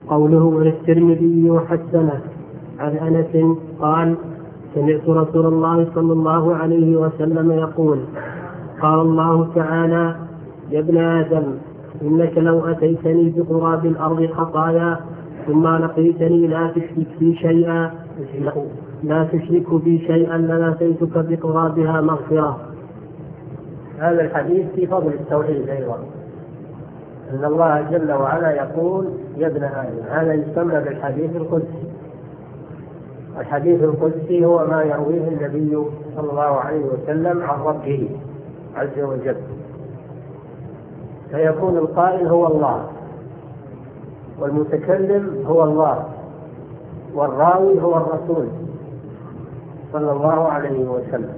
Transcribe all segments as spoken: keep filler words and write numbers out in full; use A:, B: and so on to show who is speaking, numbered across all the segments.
A: قوله وللترمذي وحسنه عن أنس قال سمعت رسول الله صلى الله عليه وسلم يقول قال الله تعالى يا ابن آدم إنك لو أتيتني بقراب الأرض خطايا ثم لقيتني لا تشرك بي شيئا لا تشرك بي شيئا لأتيتك بقرابها مغفرة.
B: هذا الحديث في فضل التوحيد أيضا، أن الله جل وعلا يقول يا ابن آدم، هذا يسمى بالحديث القدسي. الحديث القدسي هو ما يرويه النبي صلى الله عليه وسلم عن ربه عز وجل، فيكون القائل هو الله، والمتكلم هو الله، والراوي هو الرسول صلى الله عليه وسلم.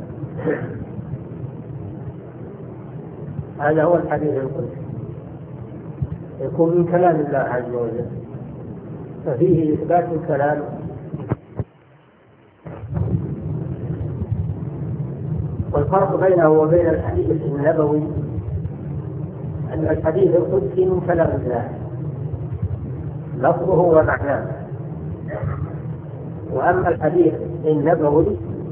B: هذا هو الحديث القدسي، يكون من كلام الله عز وجل، ففيه إثبات الكلام. والفرق بينه وبين الحديث النبوي أن الحديث القدسي من كلام الله لفظه ومعناه، وأما الحديث النبوي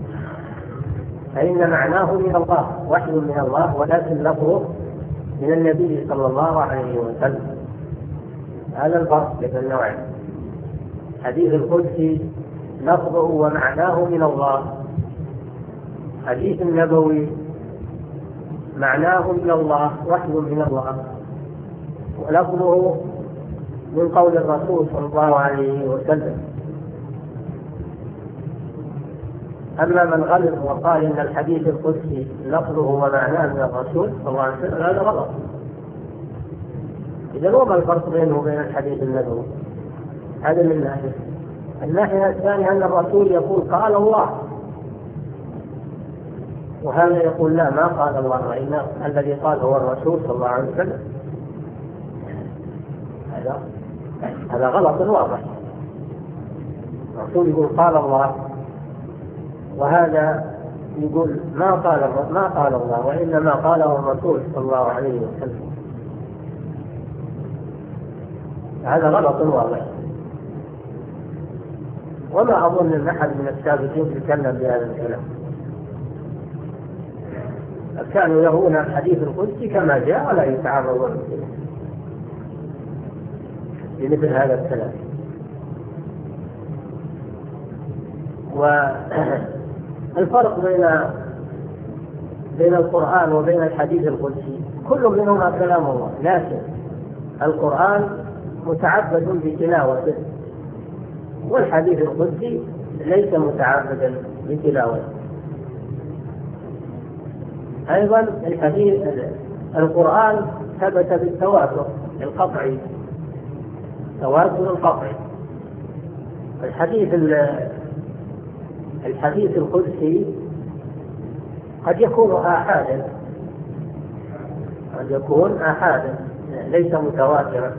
B: فإن معناه من الله، وحي من الله، ولكن لفظه من النبي صلى الله عليه وسلم. هذا الفرق بين النوعين. حديث القدسي لفظه ومعناه من الله، حديث النبوي معناه من الله، وحي من الله، ولفظه من قول الرسول صلى الله عليه وسلم. أما من غلط وقال إن الحديث القدسي لفظه ومعناه من الرسول صلى الله عليه وسلم هذا غلط. إذا وما الفرق بينه وبين الحديث النبوي؟ هذا من ناحية. الناحية الثانية أن الرسول يقول قال الله، وهذا يقول لا، ما قال الله، وإن الذي قال هو الرسول صلى الله عليه وسلم. هذا هذا غلط واضح. الرسول يقول قال الله، وهذا يقول ما قال ما قال الله، وإنما قاله الرسول صلى الله عليه وسلم. هذا غلط واضح، وما أظن أن أحد من السابقين يتكلم بهذا الكلام. كانوا يرون الحديث القدسي كما جاء ولا يتعرضون لمثل هذا الكلام. والفرق بين بين القرآن وبين الحديث القدسي كل منهما كلام الله، لكن القرآن متعبد بتلاوته، والحديث القدسي ليس متعبدا بتلاوته. أيضا الحديث القرآن ثبت بالتواتر القطعي، تواتر القطعي. الحديث الحديث القدسي قد يكون آحادا، قد يكون آحادا ليس متواترا،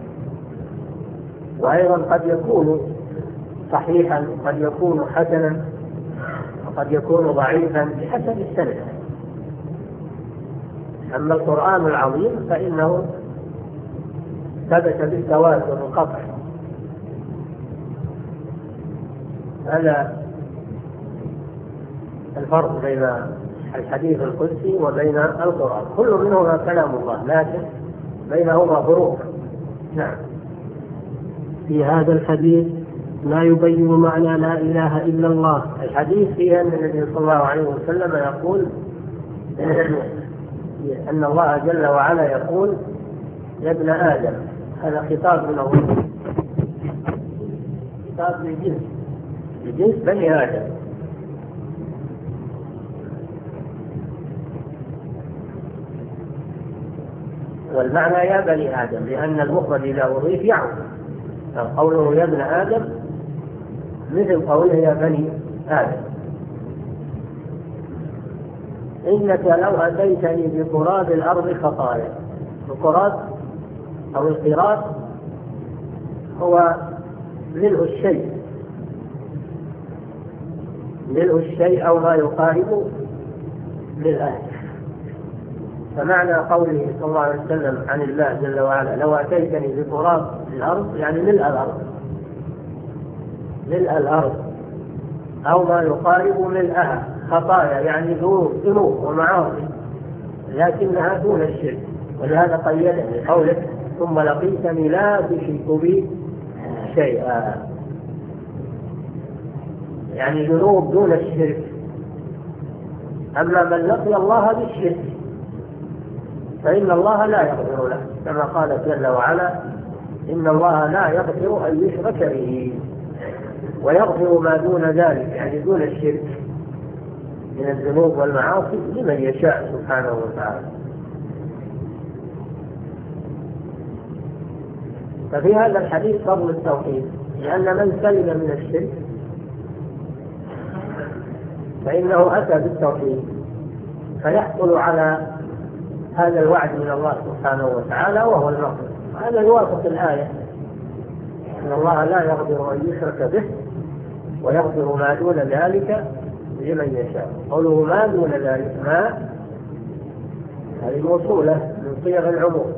B: وأيضا قد يكون صحيحا، قد يكون حسنا، وقد يكون ضعيفا بحسب السند. أما القرآن العظيم فإنه ثبت بالتواتر القطعي. هذا الفرق بين الحديث القدسي وبين القرآن، كل منهما كلام الله، لكن بينهما فروق. نعم.
A: في هذا الحديث ما يبين معنى لا إله إلا الله.
B: الحديث فيه أن النبي صلى الله عليه وسلم يقول أن الله جل وعلا يقول يا ابن آدم، هذا خطاب من الله، خطاب للجنس، لجنس بني آدم. والمعنى يا بني آدم، لأن المفرد إذا أضيف يعود، قوله يا ابن آدم مثل قوله يا بني آدم. إنك لو أتيتني بقراب الأرض خطايا. القراب أو القراب هو ملء الشيء، ملء الشيء أو ما يقارب للآية. فمعنى قوله صلى الله عليه وسلم عن الله جل وعلا لو أتيتني بقراب الأرض يعني ملء الأرض، ملء الأرض أو ما يقارب ملءها، خطايا يعني ذنوب ذنوب ومعاصي لكنها دون الشرك. ولهذا قيد بقوله ثم لقيتني لا تشرك بي شيئا، يعني ذنوب دون الشرك. أما من لقي الله بالشرك فإن الله لا يغفر له، كما قال جل وعلا إن الله لا يغفر أن يشرك به ويغفر ما دون ذلك، يعني دون الشرك من الذنوب والمعاصي لمن يشاء سبحانه وتعالى. ففي هذا الحديث فضل التوحيد، لأن من سلم من الشرك فإنه أتى بالتوحيد فيحصل على هذا الوعد من الله سبحانه وتعالى وهو المغفرة. هذا يوافق الآية إن الله لا يغفر أن يشرك به ويغفر ما دون ذلك لمن يشاء. قوله ما دون ذلك، ما هذه موصولة من صيغ العموم،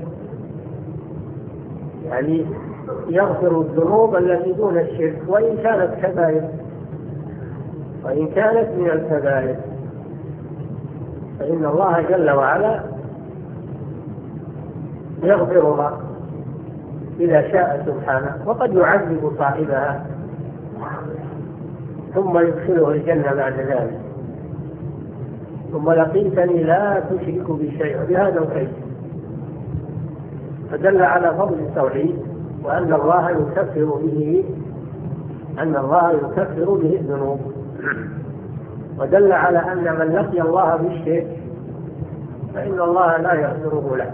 B: يعني يغفر الذنوب التي دون الشرك وإن كانت كبائر، وإن كانت من الكبائر فإن الله جل وعلا يغفرها إذا شاء سبحانه، وقد يعذب صاحبها ثم يدخله الجنة بعد ذلك. ثم لقيتني لا تشرك بشيء بهذا الخير، فدل على فضل التوحيد وأن الله يكفر به أن الله يكفر به الذنوب، ودل على أن من لقي الله بالشرك فإن الله لا يغفره له.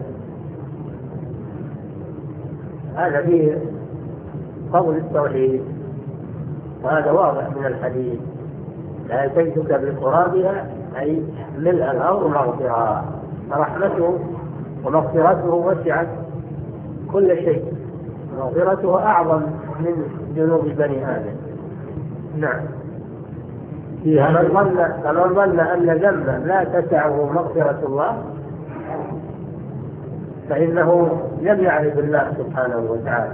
B: هذا فيه فضل التوحيد، وهذا واضح من الحديث لا أتيتك بقرابها أي ملء الأرض مغفرة، فرحمته ومغفرته وسعت كل شيء، مغفرته أعظم من ذنوب بني آدم. نعم. فمن ظن فمن ظن أن ذنبا لا تسعه مغفرة الله فإنه لم يعرف الله سبحانه وتعالى،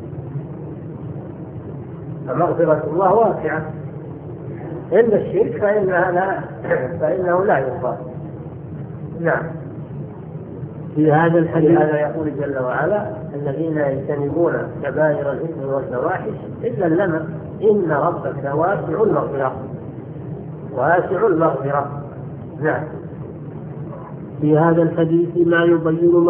B: فمغفرة الله واسعة، إلا الشرك فإنها لا فإنه لا يغفر. نعم.
A: في هذا الحديث
B: هذا يقول جل وعلا الذين يجتنبون كبائر الإثم والفواحش إلا اللمم إن ربك واسع المغفرة، واسع المغفرة. نعم.
A: في هذا الحديث ما يبين